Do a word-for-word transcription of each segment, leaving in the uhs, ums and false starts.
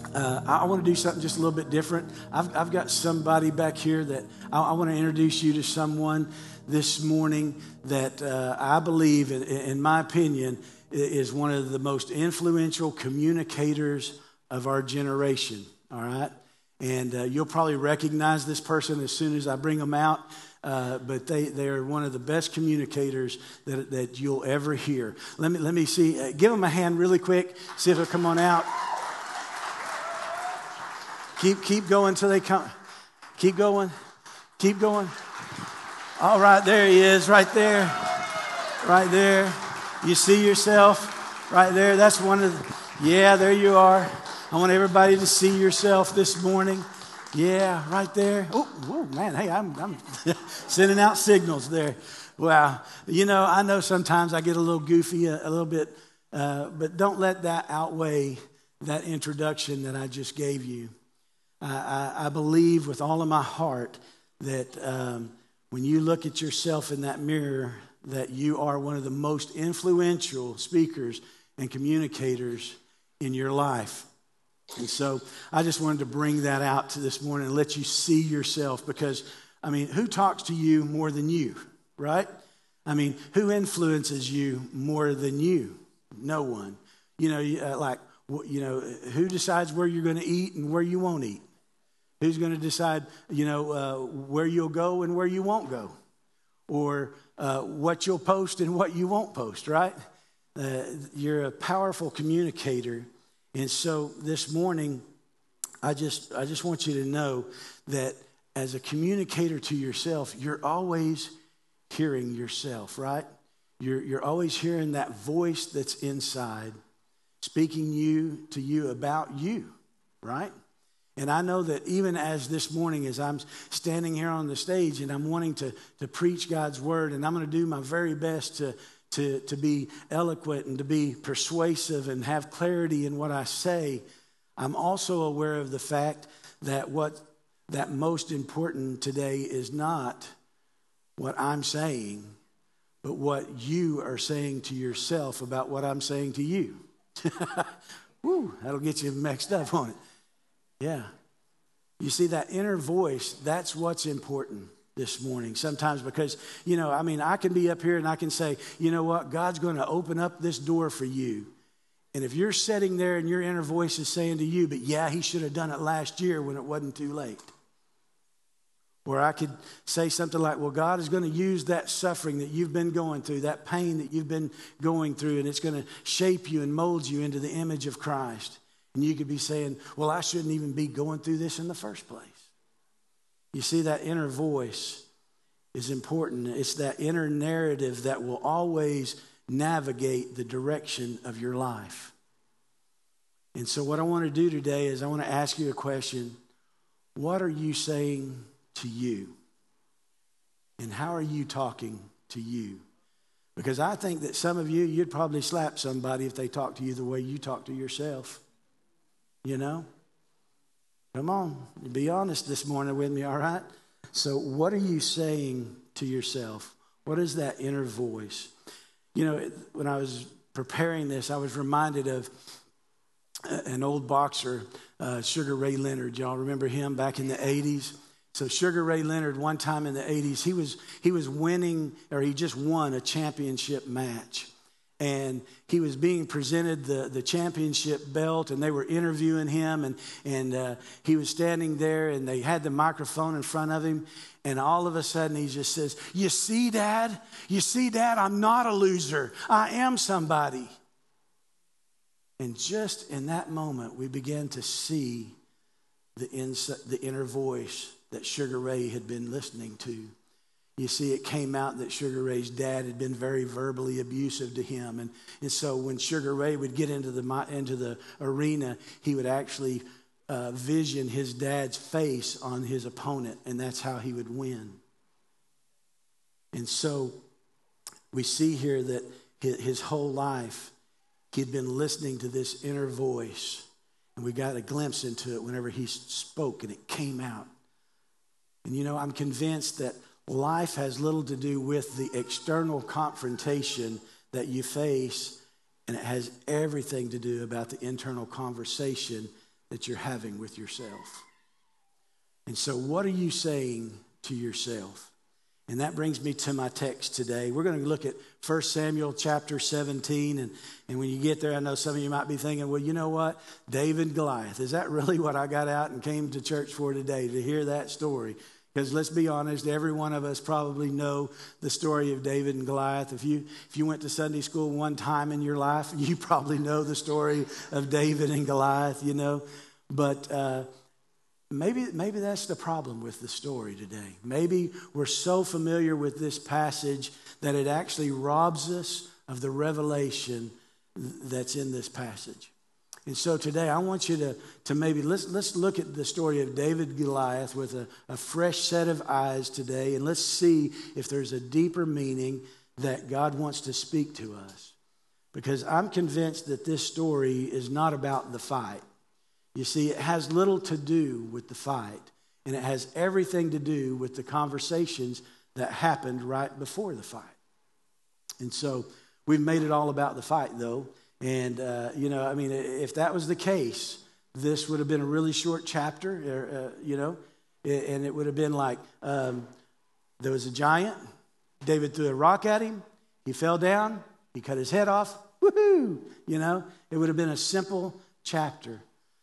Uh, I, I want to do something just a little bit different. I've, I've got somebody back here that I, I want to introduce you to someone this morning that uh, I believe, in, in my opinion, is one of the most influential communicators of our generation, all right? And uh, you'll probably recognize this person as soon as I bring them out, uh, but they, they're one of the best communicators that, that you'll ever hear. Let me, let me see. Uh, give them a hand really quick. See if they'll come on out. Keep, keep going till they come. Keep going. Keep going. All right, there he is, right there. Right there. You see yourself right there. That's one of the, yeah, there you are. I want everybody to see yourself this morning. Yeah, right there. Oh, whoa, man, hey, I'm, I'm sending out signals there. Wow. You know, I know sometimes I get a little goofy, a, a little bit, uh, but don't let that outweigh that introduction that I just gave you. I, I, I believe with all of my heart that um, when you look at yourself in that mirror, that you are one of the most influential speakers and communicators in your life. And so I just wanted to bring that out to this morning and let you see yourself because, I mean, who talks to you more than you, right? I mean, who influences you more than you? No one. You know, uh, like, you know, who decides where you're going to eat and where you won't eat? Who's going to decide, you know, uh, where you'll go and where you won't go? Or uh, what you'll post and what you won't post, right? Uh, you're a powerful communicator. And so this morning, I just I just want you to know that as a communicator to yourself, you're always hearing yourself, right? You're, you're always hearing that voice that's inside speaking you to you about you, right? And I know that even as this morning, as I'm standing here on the stage and I'm wanting to, to preach God's word, and I'm going to do my very best to, to, to be eloquent and to be persuasive and have clarity in what I say, I'm also aware of the fact that what that most important today is not what I'm saying, but what you are saying to yourself about what I'm saying to you. Woo, that'll get you mixed up on it. Yeah. You see, that inner voice, that's what's important this morning. Sometimes because, you know, I mean, I can be up here and I can say, you know what, God's going to open up this door for you. And if you're sitting there and your inner voice is saying to you, but yeah, he should have done it last year when it wasn't too late. Or I could say something like, well, God is going to use that suffering that you've been going through, that pain that you've been going through, and it's going to shape you and mold you into the image of Christ. And you could be saying, well, I shouldn't even be going through this in the first place. You see, that inner voice is important. It's that inner narrative that will always navigate the direction of your life. And so what I want to do today is I want to ask you a question. What are you saying to you? And how are you talking to you? Because I think that some of you, you'd probably slap somebody if they talk to you the way you talk to yourself. You know? Come on, be honest this morning with me, all right? So what are you saying to yourself? What is that inner voice? You know, when I was preparing this, I was reminded of an old boxer, uh, Sugar Ray Leonard. Y'all remember him back in the eighties? So Sugar Ray Leonard, one time in the eighties, he was he was winning, or he just won a championship match. And he was being presented the, the championship belt, and they were interviewing him, and, and uh, he was standing there, and they had the microphone in front of him, and all of a sudden he just says, you see, Dad? You see, Dad, I'm not a loser. I am somebody. And just in that moment, we began to see the, ins- the inner voice that Sugar Ray had been listening to. You see, it came out that Sugar Ray's dad had been very verbally abusive to him. And, and so when Sugar Ray would get into the, into the arena, he would actually uh, vision his dad's face on his opponent, and that's how he would win. And so we see here that his, his whole life, he'd been listening to this inner voice. And we got a glimpse into it whenever he spoke, and it came out. And, you know, I'm convinced that life has little to do with the external confrontation that you face, and it has everything to do about the internal conversation that you're having with yourself. And so what are you saying to yourself? And that brings me to my text today. We're going to look at First Samuel chapter seventeen. And, and when you get there, I know some of you might be thinking, well, you know what? David and Goliath. Is that really what I got out and came to church for today, to hear that story? Because let's be honest, every one of us probably know the story of David and Goliath. If you if you went to Sunday school one time in your life, you probably know the story of David and Goliath, you know. But uh, maybe maybe that's the problem with the story today. Maybe we're so familiar with this passage that it actually robs us of the revelation that's in this passage. And so today I want you to, to maybe, let's, let's look at the story of David and Goliath with a, a fresh set of eyes today. And let's see if there's a deeper meaning that God wants to speak to us. Because I'm convinced that this story is not about the fight. You see, it has little to do with the fight. And it has everything to do with the conversations that happened right before the fight. And so we've made it all about the fight, though. And, uh, you know, I mean, if that was the case, this would have been a really short chapter, uh, you know, and it would have been like um, there was a giant. David threw a rock at him. He fell down. He cut his head off. Woohoo! You know, it would have been a simple chapter.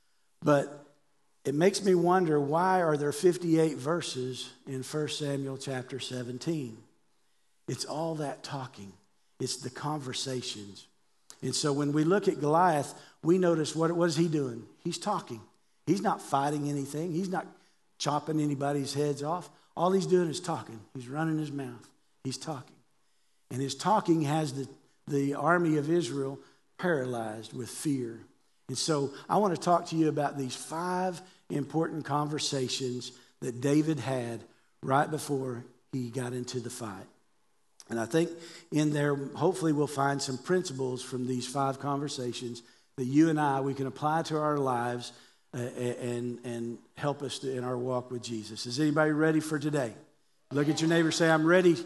But it makes me wonder, why are there fifty-eight verses in First Samuel chapter seventeen? It's all that talking. It's the conversations. And so when we look at Goliath, we notice what, what is he doing? He's talking. He's not fighting anything. He's not chopping anybody's heads off. All he's doing is talking. He's running his mouth. He's talking. And his talking has the, the army of Israel paralyzed with fear. And so I want to talk to you about these five important conversations that David had right before he got into the fight. And I think in there, hopefully we'll find some principles from these five conversations that you and I, we can apply to our lives uh, and, and help us to, in our walk with Jesus. Is anybody ready for today? Look at your neighbor, say, I'm ready.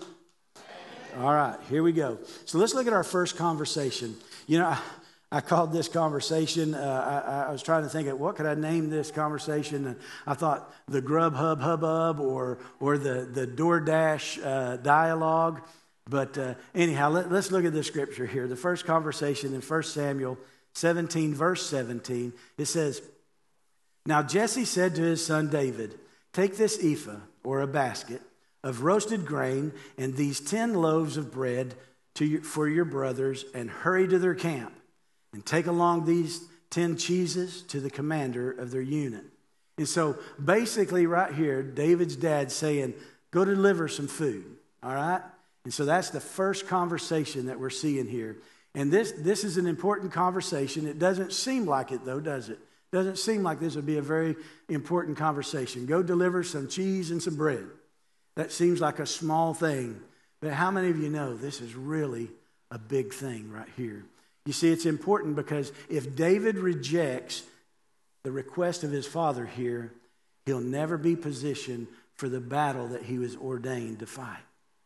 All right, here we go. So let's look at our first conversation. You know, I, I called this conversation, uh, I, I was trying to think of what could I name this conversation. And I thought the Grubhub hubbub or, or the, the DoorDash uh, dialogue. But uh, anyhow, let, let's look at the scripture here. The first conversation in First Samuel seventeen, verse seventeen, it says, Now Jesse said to his son David, Take this ephah, or a basket, of roasted grain and these ten loaves of bread to your, for your brothers, and hurry to their camp, and take along these ten cheeses to the commander of their unit. And so basically right here, David's dad saying, go deliver some food, all right? And so that's the first conversation that we're seeing here. And this, this is an important conversation. It doesn't seem like it, though, does it? It doesn't seem like this would be a very important conversation. Go deliver some cheese and some bread. That seems like a small thing. But how many of you know this is really a big thing right here? You see, it's important because if David rejects the request of his father here, he'll never be positioned for the battle that he was ordained to fight.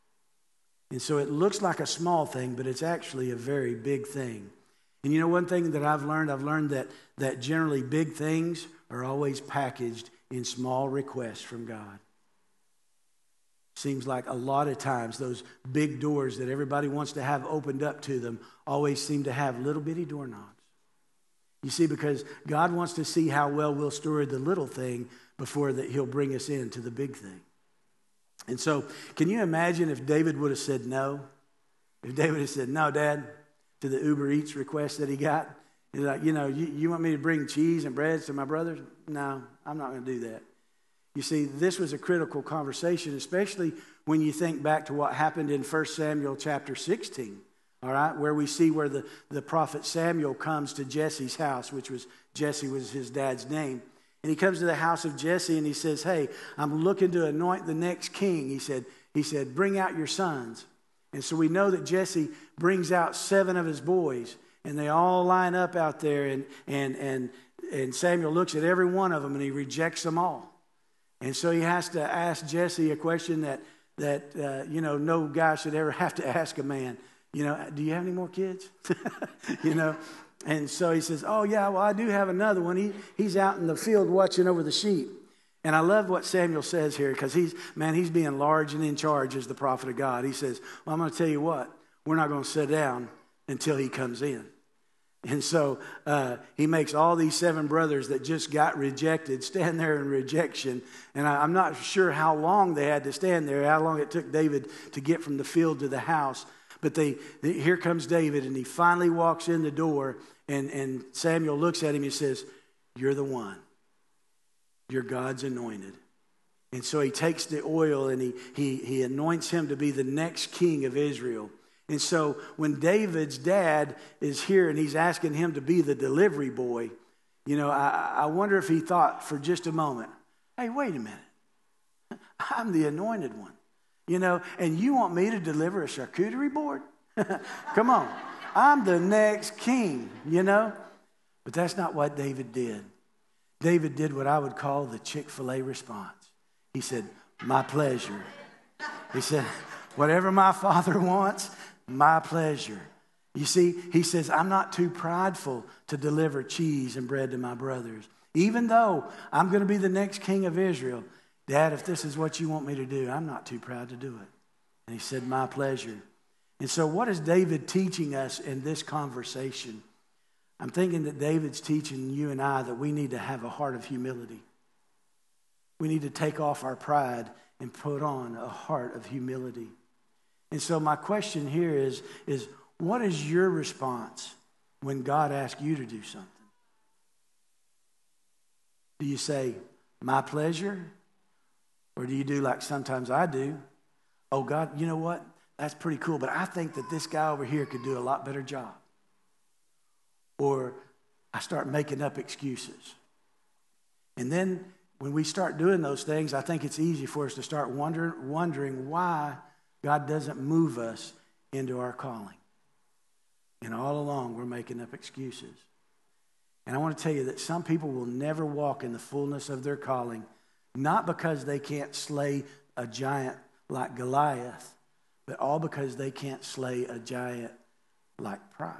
And so it looks like a small thing, but it's actually a very big thing. And you know one thing that I've learned? I've learned that, that generally big things are always packaged in small requests from God. Seems like a lot of times those big doors that everybody wants to have opened up to them always seem to have little bitty doorknobs. You see, because God wants to see how well we'll steward the little thing before that he'll bring us into the big thing. And so, can you imagine if David would have said no? If David had said, no, Dad, to the Uber Eats request that he got. He's like, you know, you, you want me to bring cheese and bread to my brothers? No, I'm not going to do that. You see, this was a critical conversation, especially when you think back to what happened in First Samuel chapter sixteen, all right, where we see where the, the prophet Samuel comes to Jesse's house, which was, Jesse was his dad's name. And he comes to the house of Jesse and he says, hey, I'm looking to anoint the next king. He said, he said, bring out your sons. And so we know that Jesse brings out seven of his boys, and they all line up out there, and and and and Samuel looks at every one of them and he rejects them all. And so he has to ask Jesse a question that that uh, you know no guy should ever have to ask a man. You know, do you have any more kids? you know, And so he says, oh, yeah, well, I do have another one. He, he's out in the field watching over the sheep. And I love what Samuel says here because he's, man, he's being large and in charge as the prophet of God. He says, well, I'm going to tell you what, we're not going to sit down until he comes in. And so uh, he makes all these seven brothers that just got rejected stand there in rejection. And I, I'm not sure how long they had to stand there, how long it took David to get from the field to the house. But they, they here comes David, and he finally walks in the door, and, and Samuel looks at him and says, you're the one. You're God's anointed. And so he takes the oil and he, he, he anoints him to be the next king of Israel. And so when David's dad is here and he's asking him to be the delivery boy, you know, I, I wonder if he thought for just a moment, hey, wait a minute. I'm the anointed one, you know, and you want me to deliver a charcuterie board? Come on. I'm the next king, you know. But that's not what David did. David did what I would call the Chick-fil-A response. He said, my pleasure. He said, whatever my Father wants, my pleasure. You see, he says, I'm not too prideful to deliver cheese and bread to my brothers. Even though I'm going to be the next king of Israel, Dad, if this is what you want me to do, I'm not too proud to do it. And he said, my pleasure. And so what is David teaching us in this conversation? I'm thinking that David's teaching you and I that we need to have a heart of humility. We need to take off our pride and put on a heart of humility. And so my question here is, is what is your response when God asks you to do something? Do you say, my pleasure? Or do you do like sometimes I do? Oh, God, you know what? That's pretty cool, but I think that this guy over here could do a lot better job. Or I start making up excuses. And then when we start doing those things, I think it's easy for us to start wondering, wondering why God doesn't move us into our calling. And all along, we're making up excuses. And I want to tell you that some people will never walk in the fullness of their calling, not because they can't slay a giant like Goliath, but all because they can't slay a giant like pride.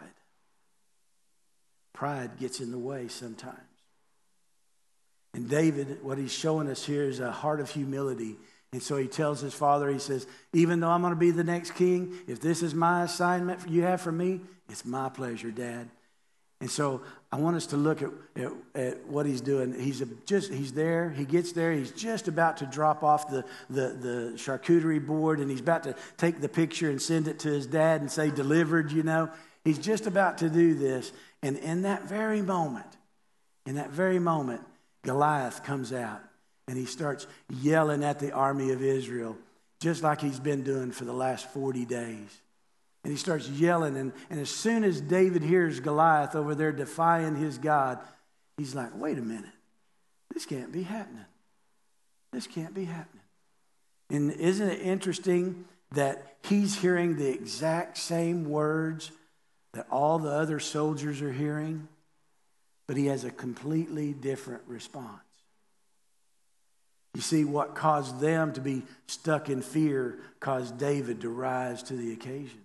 Pride gets in the way sometimes. And David, what he's showing us here is a heart of humility. And so he tells his father, he says, even though I'm going to be the next king, if this is my assignment you have for me, it's my pleasure, Dad. And so I want us to look at, at, at what he's doing. He's a, just he's there. He gets there. He's just about to drop off the, the, the charcuterie board, and he's about to take the picture and send it to his dad and say, delivered, you know. He's just about to do this. And in that very moment, in that very moment, Goliath comes out, and he starts yelling at the army of Israel, just like he's been doing for the last forty days. And he starts yelling, and, and as soon as David hears Goliath over there defying his God, he's like, wait a minute, this can't be happening. This can't be happening. And isn't it interesting that he's hearing the exact same words that all the other soldiers are hearing, but he has a completely different response. You see, what caused them to be stuck in fear caused David to rise to the occasion.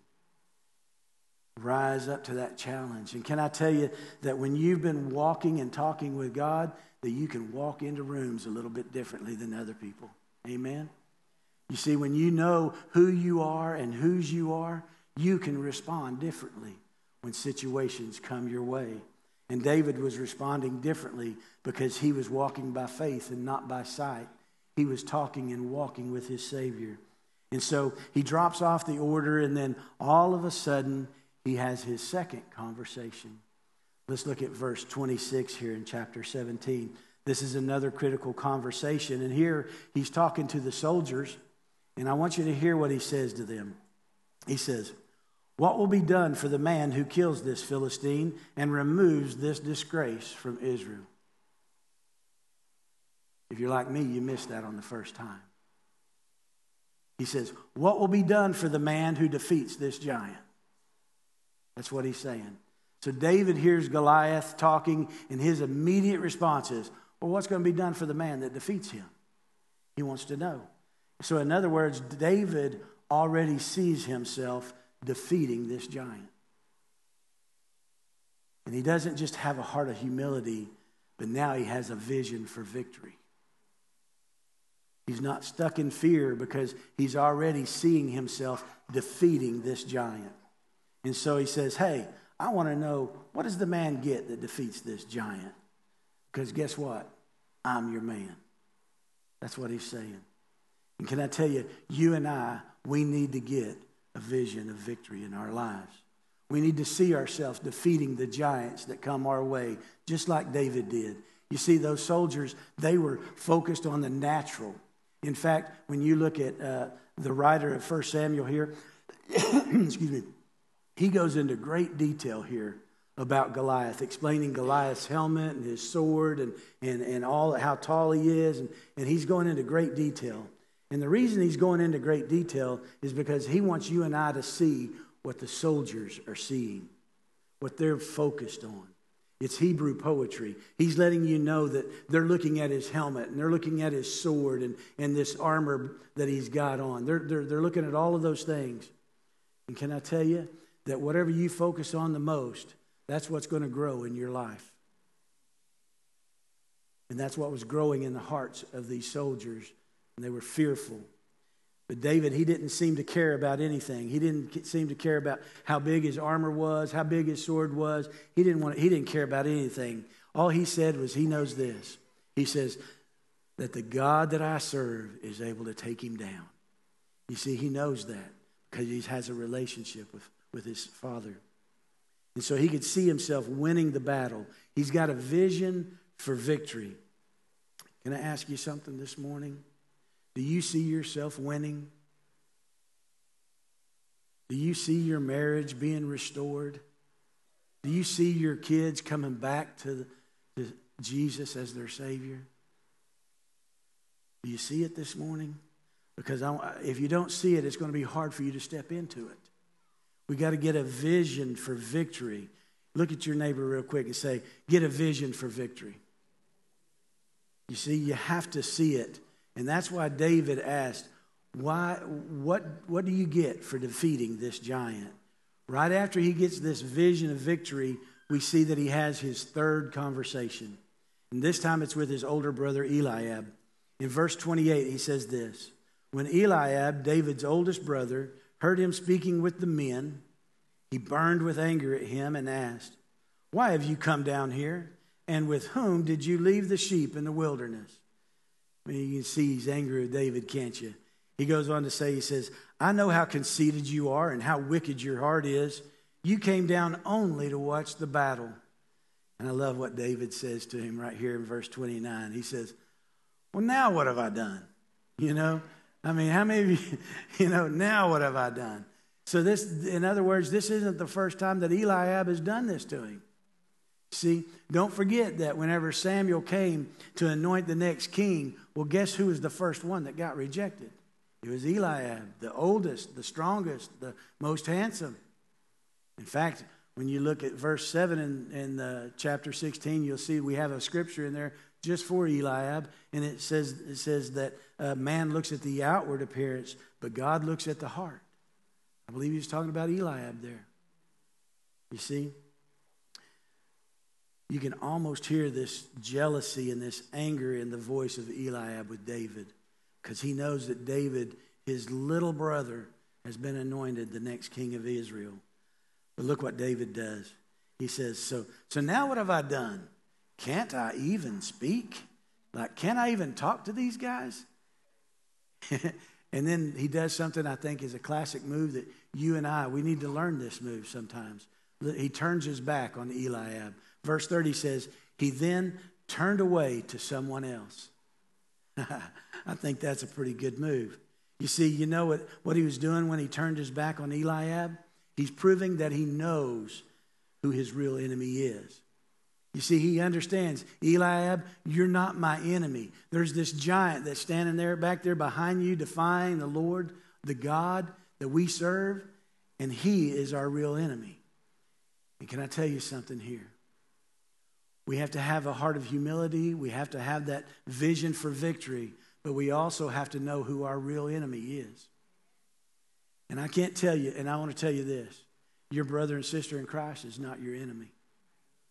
Rise up to that challenge. And can I tell you that when you've been walking and talking with God, that you can walk into rooms a little bit differently than other people. Amen? You see, when you know who you are and whose you are, you can respond differently when situations come your way. And David was responding differently because he was walking by faith and not by sight. He was talking and walking with his Savior. And so he drops off the order, and then all of a sudden, he has his second conversation. Let's look at verse twenty-six here in chapter seventeen. This is another critical conversation. And here he's talking to the soldiers, and I want you to hear what he says to them. He says, what will be done for the man who kills this Philistine and removes this disgrace from Israel? If you're like me, you missed that on the first time. He says, what will be done for the man who defeats this giant? That's what he's saying. So David hears Goliath talking, and his immediate response is, well, what's going to be done for the man that defeats him? He wants to know. So in other words, David already sees himself defeating this giant. And he doesn't just have a heart of humility, but now he has a vision for victory. He's not stuck in fear because he's already seeing himself defeating this giant. And so he says, hey, I want to know, what does the man get that defeats this giant? Because guess what? I'm your man. That's what he's saying. And can I tell you, you and I, we need to get a vision of victory in our lives. We need to see ourselves defeating the giants that come our way, just like David did. You see, those soldiers, they were focused on the natural. In fact, when you look at uh, the writer of First Samuel here, excuse me, he goes into great detail here about Goliath, explaining Goliath's helmet and his sword and, and, and all how tall he is. And, and he's going into great detail. And the reason he's going into great detail is because he wants you and I to see what the soldiers are seeing, what they're focused on. It's Hebrew poetry. He's letting you know that they're looking at his helmet and they're looking at his sword and, and this armor that he's got on. They're, they're, they're looking at all of those things. And can I tell you that whatever you focus on the most, that's what's going to grow in your life. And that's what was growing in the hearts of these soldiers. And they were fearful. But David, he didn't seem to care about anything. He didn't seem to care about how big his armor was, how big his sword was. He didn't want. He didn't care about anything. All he said was, he knows this. He says that the God that I serve is able to take him down. You see, he knows that because he has a relationship with, with his Father. And so he could see himself winning the battle. He's got a vision for victory. Can I ask you something this morning? Do you see yourself winning? Do you see your marriage being restored? Do you see your kids coming back to, to Jesus as their Savior? Do you see it this morning? Because I, if you don't see it, it's going to be hard for you to step into it. We got to get a vision for victory. Look at your neighbor real quick and say, get a vision for victory. You see, you have to see it. And that's why David asked, "Why? What, what do you get for defeating this giant?" Right after he gets this vision of victory, we see that he has his third conversation. And this time it's with his older brother Eliab. In verse twenty-eight, he says this: when Eliab, David's oldest brother, heard him speaking with the men, he burned with anger at him and asked, "Why have you come down here? And with whom did you leave the sheep in the wilderness?" I mean, you can see he's angry with David, can't you? He goes on to say, he says, "I know how conceited you are and how wicked your heart is. You came down only to watch the battle." And I love what David says to him right here in verse twenty-nine. He says, "Well, now what have I done?" You know, I mean, how many of you, you know, now what have I done? So this, in other words, this isn't the first time that Eliab has done this to him. See, don't forget that whenever Samuel came to anoint the next king, well, guess who was the first one that got rejected? It was Eliab, the oldest, the strongest, the most handsome. In fact, when you look at verse seven in, in uh, chapter sixteen, you'll see we have a scripture in there just for Eliab, and it says it says that uh, man looks at the outward appearance, but God looks at the heart. I believe he was talking about Eliab there. You see? You can almost hear this jealousy and this anger in the voice of Eliab with David, because he knows that David, his little brother, has been anointed the next king of Israel. But look what David does. He says, so, so now what have I done? Can't I even speak? Like, can I even talk to these guys? And then he does something I think is a classic move that you and I, we need to learn this move sometimes. He turns his back on Eliab. Verse thirty says, he then turned away to someone else. I think that's a pretty good move. You see, you know what, what he was doing when he turned his back on Eliab? He's proving that he knows who his real enemy is. You see, he understands, Eliab, you're not my enemy. There's this giant that's standing there, back there behind you, defying the Lord, the God that we serve, and he is our real enemy. And can I tell you something here? We have to have a heart of humility. We have to have that vision for victory. But we also have to know who our real enemy is. And I can't tell you, and I want to tell you this. Your brother and sister in Christ is not your enemy.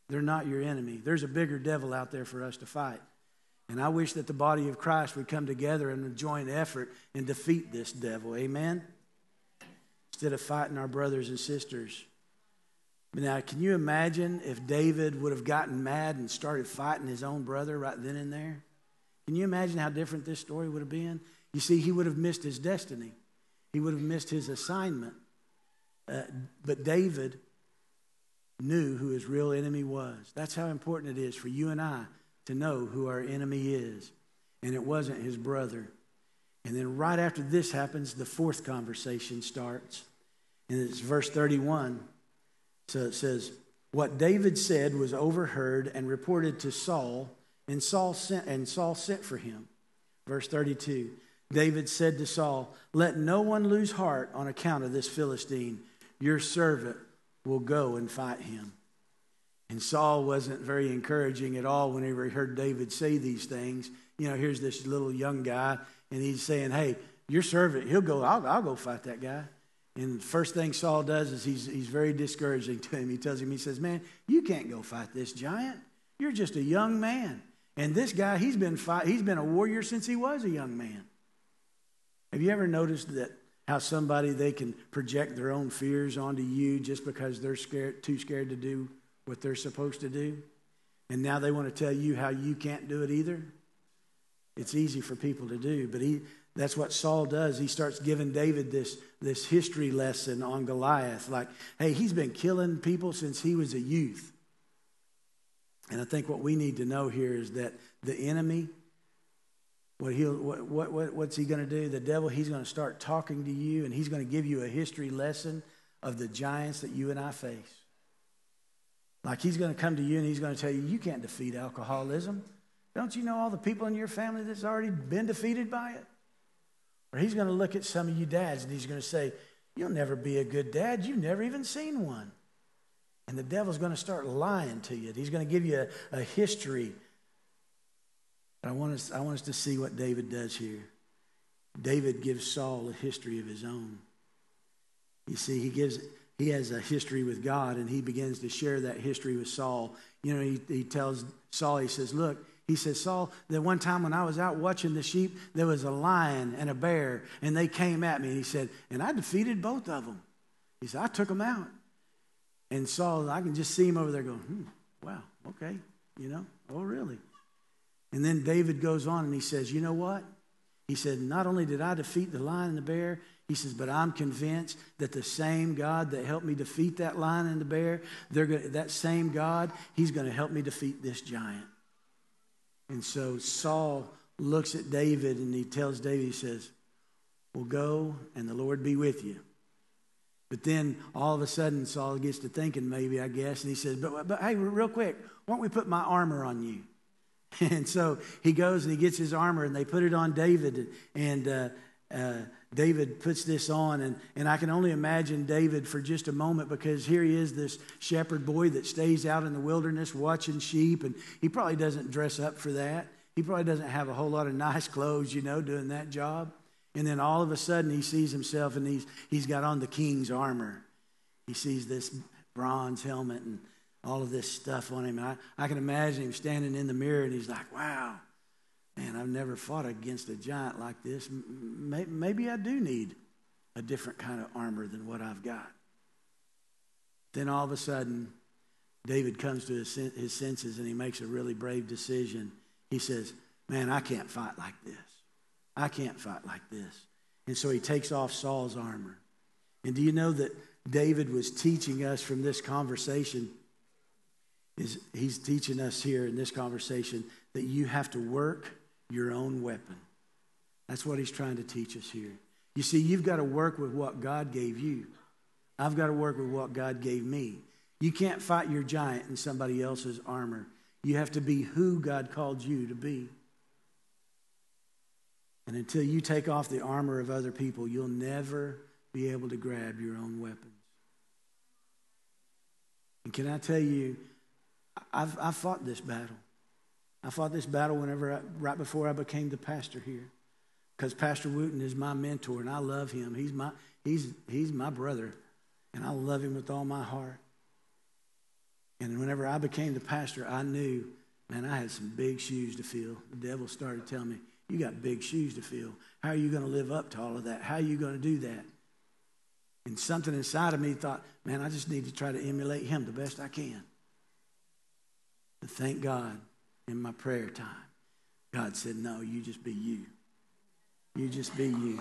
They're not your enemy. There's a bigger devil out there for us to fight. And I wish that the body of Christ would come together in a joint effort and defeat this devil. Amen? Instead of fighting our brothers and sisters. Now, can you imagine if David would have gotten mad and started fighting his own brother right then and there? Can you imagine how different this story would have been? You see, he would have missed his destiny. He would have missed his assignment. Uh, but David knew who his real enemy was. That's how important it is for you and I to know who our enemy is. And it wasn't his brother. And then right after this happens, the fourth conversation starts. And it's verse thirty-one. So it says, what David said was overheard and reported to Saul, and Saul sent, and Saul sent for him. Verse thirty-two, David said to Saul, let no one lose heart on account of this Philistine. Your servant will go and fight him. And Saul wasn't very encouraging at all whenever he heard David say these things. You know, here's this little young guy, and he's saying, hey, your servant, he'll go, I'll, I'll go fight that guy. And the first thing Saul does is he's, he's very discouraging to him. He tells him, he says, man, you can't go fight this giant. You're just a young man. And this guy, he's been fight, he's been a warrior since he was a young man. Have you ever noticed that how somebody, they can project their own fears onto you just because they're scared, too scared to do what they're supposed to do? And now they want to tell you how you can't do it either? It's easy for people to do, but he that's what Saul does. He starts giving David this, this history lesson on Goliath. Like, hey, he's been killing people since he was a youth. And I think what we need to know here is that the enemy, what he'll, what, what, what what's he going to do? The devil, he's going to start talking to you, and he's going to give you a history lesson of the giants that you and I face. Like he's going to come to you and he's going to tell you, you can't defeat alcoholism. Don't you know all the people in your family that's already been defeated by it? Or he's going to look at some of you dads and he's going to say, you'll never be a good dad. You've never even seen one. And the devil's going to start lying to you. He's going to give you a, a history. But I want us, I want us to see what David does here. David gives Saul a history of his own. You see, he gives he has a history with God, and he begins to share that history with Saul. You know, he, he tells Saul, he says, look, he says, Saul, that one time when I was out watching the sheep, there was a lion and a bear, and they came at me. And he said, and I defeated both of them. He said, I took them out. And Saul, I can just see him over there going, hmm, wow, okay, you know, oh, really? And then David goes on and he says, you know what? He said, not only did I defeat the lion and the bear, he says, but I'm convinced that the same God that helped me defeat that lion and the bear, they're gonna, that same God, he's going to help me defeat this giant. And so Saul looks at David and he tells David, he says, well, go and the Lord be with you. But then all of a sudden Saul gets to thinking maybe, I guess, and he says, but, but hey, real quick, why don't we put my armor on you? And so he goes and he gets his armor and they put it on David, and uh, uh, David puts this on, and, and I can only imagine David for just a moment, because here he is, this shepherd boy that stays out in the wilderness watching sheep, and he probably doesn't dress up for that. He probably doesn't have a whole lot of nice clothes, you know, doing that job. And then all of a sudden he sees himself and he's, he's got on the king's armor. He sees this bronze helmet and all of this stuff on him. I, I can imagine him standing in the mirror and he's like, wow, man, I've never fought against a giant like this. Maybe, maybe I do need a different kind of armor than what I've got. Then all of a sudden, David comes to his, his senses and he makes a really brave decision. He says, man, I can't fight like this. I can't fight like this. And so he takes off Saul's armor. And do you know that David was teaching us from this conversation? Is he's teaching us here in this conversation that you have to work your own weapon. That's what he's trying to teach us here. You see, you've got to work with what God gave you. I've got to work with what God gave me. You can't fight your giant in somebody else's armor. You have to be who God called you to be. And until you take off the armor of other people, you'll never be able to grab your own weapons. And can I tell you, I've, I've fought this battle. I fought this battle whenever, I, right before I became the pastor here. Because Pastor Wooten is my mentor, and I love him. He's my, he's, he's my brother, and I love him with all my heart. And whenever I became the pastor, I knew, man, I had some big shoes to fill. The devil started telling me, you got big shoes to fill. How are you going to live up to all of that? How are you going to do that? And something inside of me thought, man, I just need to try to emulate him the best I can. But thank God, in my prayer time, God said, no, you just be you. You just be you.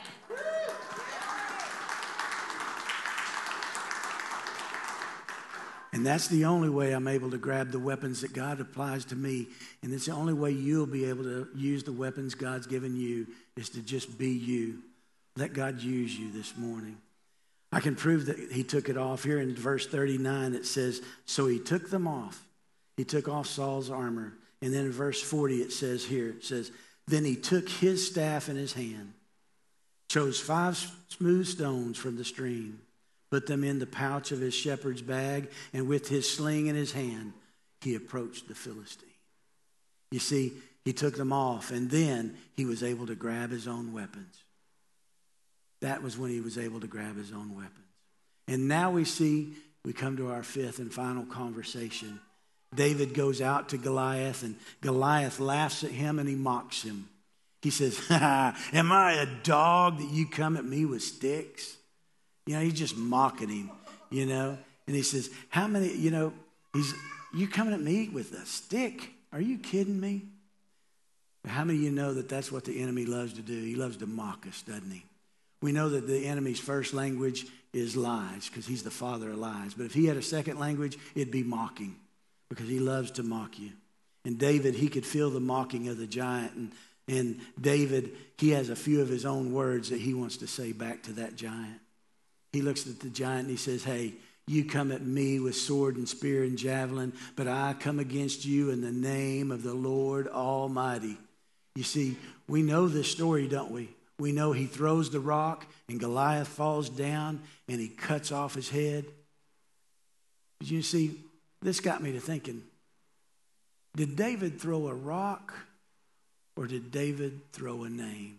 And that's the only way I'm able to grab the weapons that God applies to me. And it's the only way you'll be able to use the weapons God's given you is to just be you. Let God use you this morning. I can prove that he took it off. Here in verse thirty-nine, it says, so he took them off. He took off Saul's armor. And then in verse forty, it says here, it says, then he took his staff in his hand, chose five smooth stones from the stream, put them in the pouch of his shepherd's bag, and with his sling in his hand, he approached the Philistine. You see, he took them off, and then he was able to grab his own weapons. That was when he was able to grab his own weapons. And now we see, we come to our fifth and final conversation. David goes out to Goliath, and Goliath laughs at him and he mocks him. He says, am I a dog that you come at me with sticks? You know, he's just mocking him, you know. And he says, how many, you know, he's, you coming at me with a stick? Are you kidding me? How many of you know that that's what the enemy loves to do? He loves to mock us, doesn't he? We know that the enemy's first language is lies because he's the father of lies. But if he had a second language, it'd be mocking because he loves to mock you. And David, he could feel the mocking of the giant. And, and David, he has a few of his own words that he wants to say back to that giant. He looks at the giant and he says, hey, you come at me with sword and spear and javelin, but I come against you in the name of the Lord Almighty. You see, we know this story, don't we? We know he throws the rock and Goliath falls down and he cuts off his head. But you see, this got me to thinking, did David throw a rock or did David throw a name?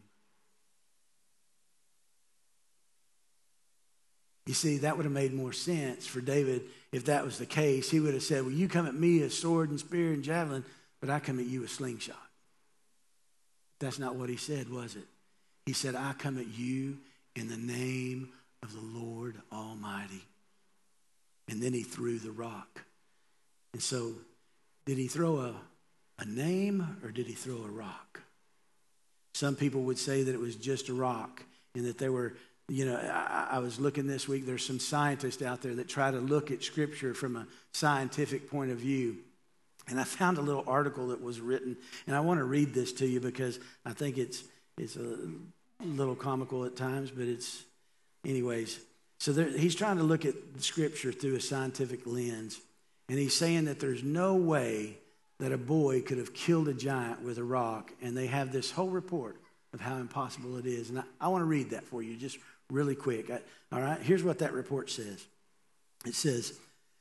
You see, that would have made more sense for David if that was the case. He would have said, well, you come at me with sword and spear and javelin, but I come at you with slingshot. That's not what he said, was it? He said, I come at you in the name of the Lord Almighty. And then he threw the rock. And so, did he throw a, a name or did he throw a rock? Some people would say that it was just a rock and that there were, you know, I, I was looking this week, there's some scientists out there that try to look at Scripture from a scientific point of view. And I found a little article that was written, and I want to read this to you because I think it's it's a little comical at times, but it's, anyways. So there, he's trying to look at Scripture through a scientific lens, and he's saying that there's no way that a boy could have killed a giant with a rock, and they have this whole report of how impossible it is. And I, I want to read that for you just really quick. I, all right, here's what that report says. It says,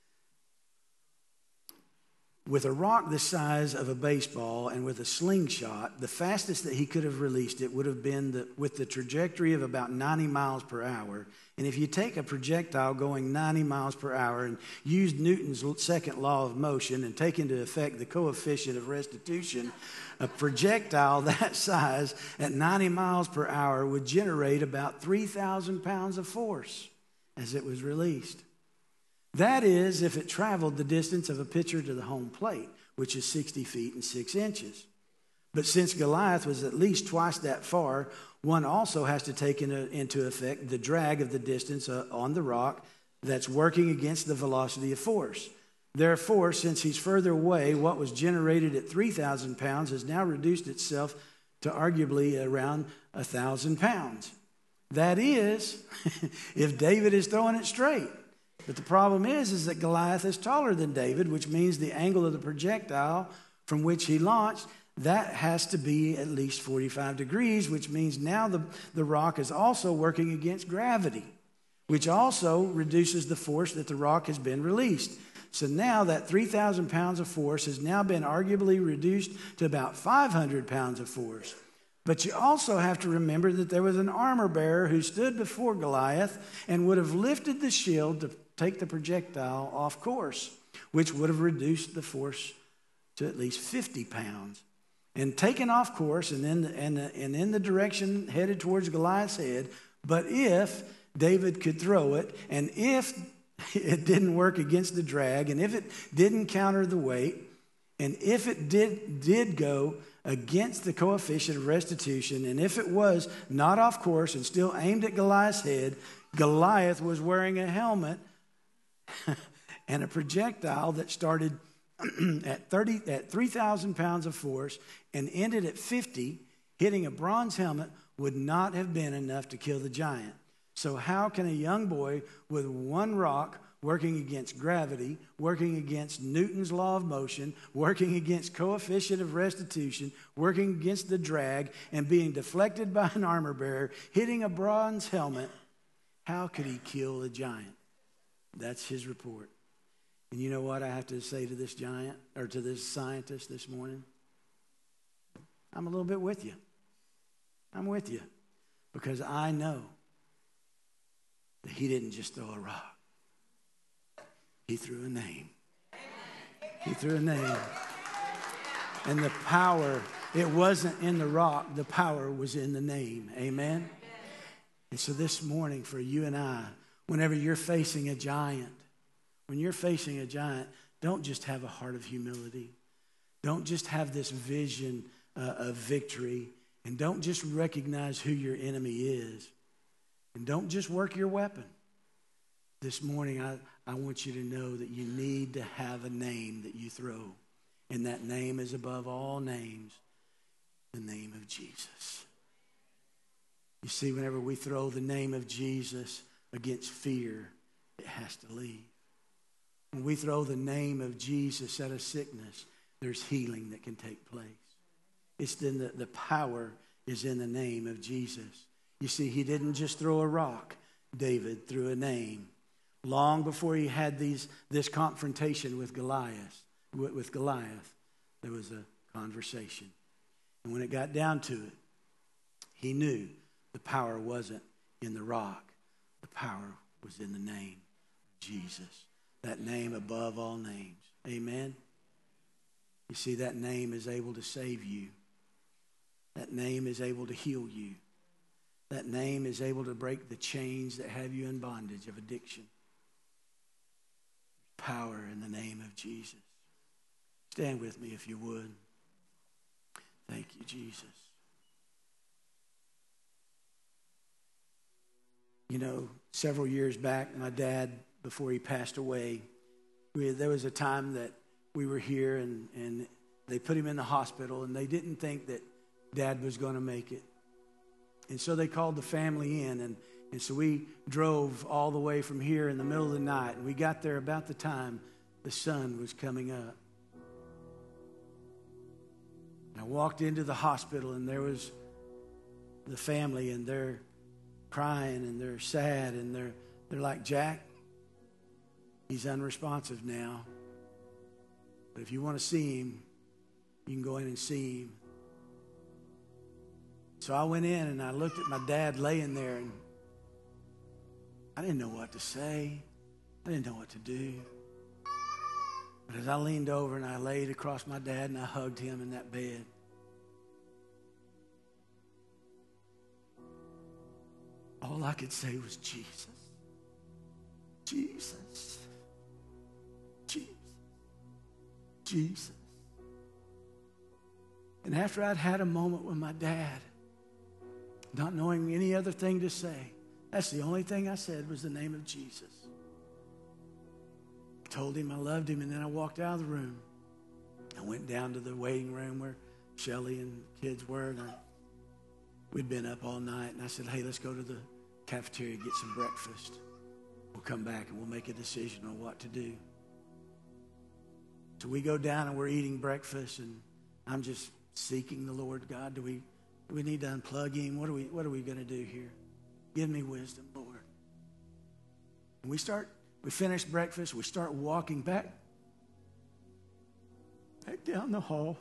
with a rock the size of a baseball and with a slingshot, the fastest that he could have released it would have been the, with the trajectory of about ninety miles per hour. And if you take a projectile going ninety miles per hour and use Newton's second law of motion and take into effect the coefficient of restitution, a projectile that size at ninety miles per hour would generate about three thousand pounds of force as it was released. That is, if it traveled the distance of a pitcher to the home plate, which is sixty feet and six inches. But since Goliath was at least twice that far, one also has to take into, into effect the drag of the distance uh, on the rock that's working against the velocity of force. Therefore, since he's further away, what was generated at three thousand pounds has now reduced itself to arguably around one thousand pounds. That is, if David is throwing it straight. But the problem is, is that Goliath is taller than David, which means the angle of the projectile from which he launched, that has to be at least forty-five degrees, which means now the, the rock is also working against gravity, which also reduces the force that the rock has been released. So now that three thousand pounds of force has now been arguably reduced to about five hundred pounds of force. But you also have to remember that there was an armor bearer who stood before Goliath and would have lifted the shield to take the projectile off course. which would have reduced the force to at least fifty pounds. And taken off course and in, the, and, the, and in the direction headed towards Goliath's head. But if David could throw it, and if it didn't work against the drag, and if it didn't counter the weight, and if it did, did go against the coefficient of restitution, and if it was not off course and still aimed at Goliath's head, Goliath was wearing a helmet and a projectile that started at thirty at three thousand pounds of force and ended at fifty, hitting a bronze helmet would not have been enough to kill the giant. So how can a young boy with one rock working against gravity, working against Newton's law of motion, working against coefficient of restitution, working against the drag, and being deflected by an armor bearer, hitting a bronze helmet, how could he kill a giant? That's his report. And you know what I have to say to this giant, or to this scientist this morning? I'm a little bit with you. I'm with you. Because I know that he didn't just throw a rock. He threw a name. He threw a name. And the power, it wasn't in the rock. The power was in the name. Amen? And so this morning for you and I, whenever you're facing a giant, when you're facing a giant, don't just have a heart of humility. Don't just have this vision uh, of victory. And don't just recognize who your enemy is. And don't just work your weapon. This morning, I, I want you to know that you need to have a name that you throw. And that name is above all names, the name of Jesus. You see, whenever we throw the name of Jesus against fear, it has to leave. When we throw the name of Jesus at a sickness, there's healing that can take place. It's in the, the power is in the name of Jesus. You see, he didn't just throw a rock. David threw a name. Long before he had these this confrontation with Goliath, with, with Goliath, there was a conversation. And when it got down to it, he knew the power wasn't in the rock. The power was in the name of Jesus. That name above all names. Amen? You see, that name is able to save you. That name is able to heal you. That name is able to break the chains that have you in bondage of addiction. Power in the name of Jesus. Stand with me if you would. Thank you, Jesus. You know, several years back, my dad, before he passed away, we, there was a time that we were here and, and they put him in the hospital and they didn't think that Dad was going to make it. And so they called the family in and, and so we drove all the way from here in the middle of the night. And we got there about the time the sun was coming up. And I walked into the hospital and there was the family and they're crying and they're sad and they're they're like, Jack, he's unresponsive now. But if you want to see him, you can go in and see him. So I went in and I looked at my dad laying there and I didn't know what to say. I didn't know what to do. But as I leaned over and I laid across my dad and I hugged him in that bed, all I could say was Jesus. Jesus. Jesus. Jesus. And after I'd had a moment with my dad, not knowing any other thing to say, that's the only thing I said was the name of Jesus. I told him I loved him, and then I walked out of the room. I went down to the waiting room where Shelly and the kids were, and I, we'd been up all night, and I said, hey, let's go to the cafeteria and get some breakfast. We'll come back and we'll make a decision on what to do. So we go down and we're eating breakfast, and I'm just seeking the Lord. God, do we do we need to unplug him? What are we what are we going to do here? Give me wisdom, Lord. And we start, we finish breakfast, we start walking back, back down the hall.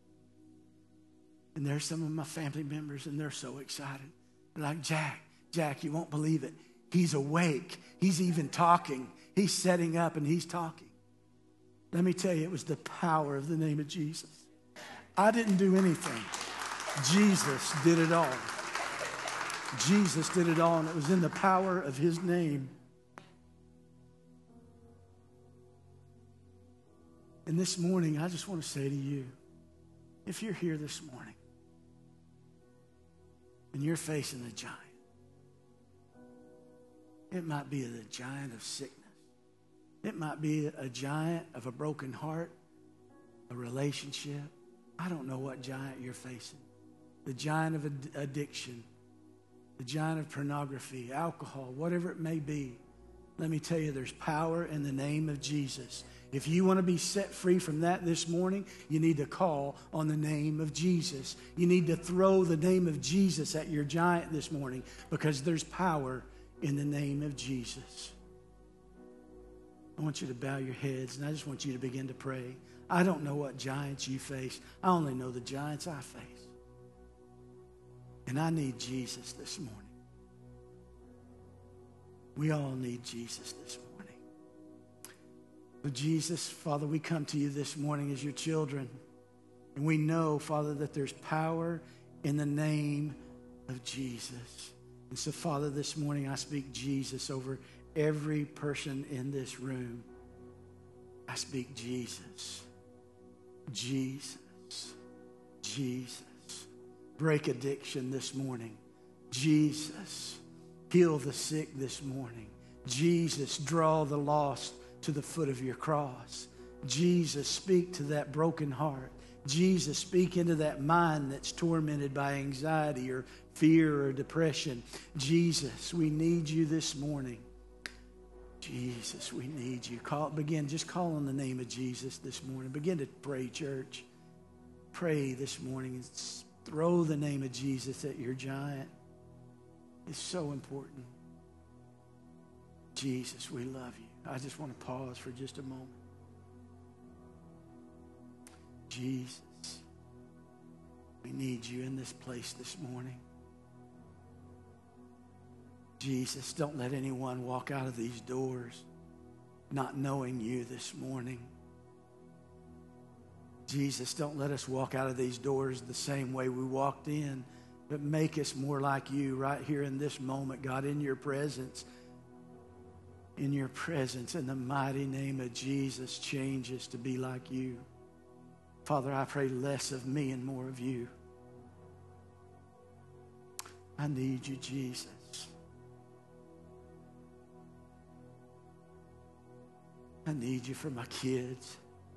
And there's some of my family members, and they're so excited. They're like, Jack, Jack, you won't believe it. He's awake. He's even talking. He's setting up and he's talking. Let me tell you, it was the power of the name of Jesus. I didn't do anything. Jesus did it all. Jesus did it all, and it was in the power of his name. And this morning, I just want to say to you, if you're here this morning and you're facing a giant, it might be the giant of sickness. It might be a giant of a broken heart, a relationship. I don't know what giant you're facing. The giant of ad- addiction, the giant of pornography, alcohol, whatever it may be. Let me tell you, there's power in the name of Jesus. If you want to be set free from that this morning, you need to call on the name of Jesus. You need to throw the name of Jesus at your giant this morning, because there's power in the name of Jesus. I want you to bow your heads, and I just want you to begin to pray. I don't know what giants you face. I only know the giants I face. And I need Jesus this morning. We all need Jesus this morning. But Jesus, Father, we come to you this morning as your children. And we know, Father, that there's power in the name of Jesus. And so, Father, this morning I speak Jesus over every person in this room. I speak Jesus. Jesus. Jesus. Break addiction this morning. Jesus. Heal the sick this morning. Jesus, draw the lost to the foot of your cross. Jesus, speak to that broken heart. Jesus, speak into that mind that's tormented by anxiety or fear or depression. Jesus, we need you this morning. Jesus, we need you. Call, begin, just call on the name of Jesus this morning. Begin to pray, church. Pray this morning and throw the name of Jesus at your giant. It's so important. Jesus, we love you. I just want to pause for just a moment. Jesus, we need you in this place this morning. Jesus, don't let anyone walk out of these doors not knowing you this morning. Jesus, don't let us walk out of these doors the same way we walked in, but make us more like you right here in this moment, God, in your presence. In your presence, in the mighty name of Jesus, change us to be like you. Father, I pray less of me and more of you. I need you, Jesus. I need you for my kids.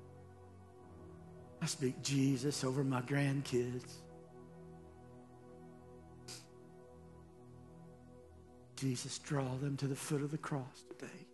I speak Jesus over my grandkids. Jesus, draw them to the foot of the cross today.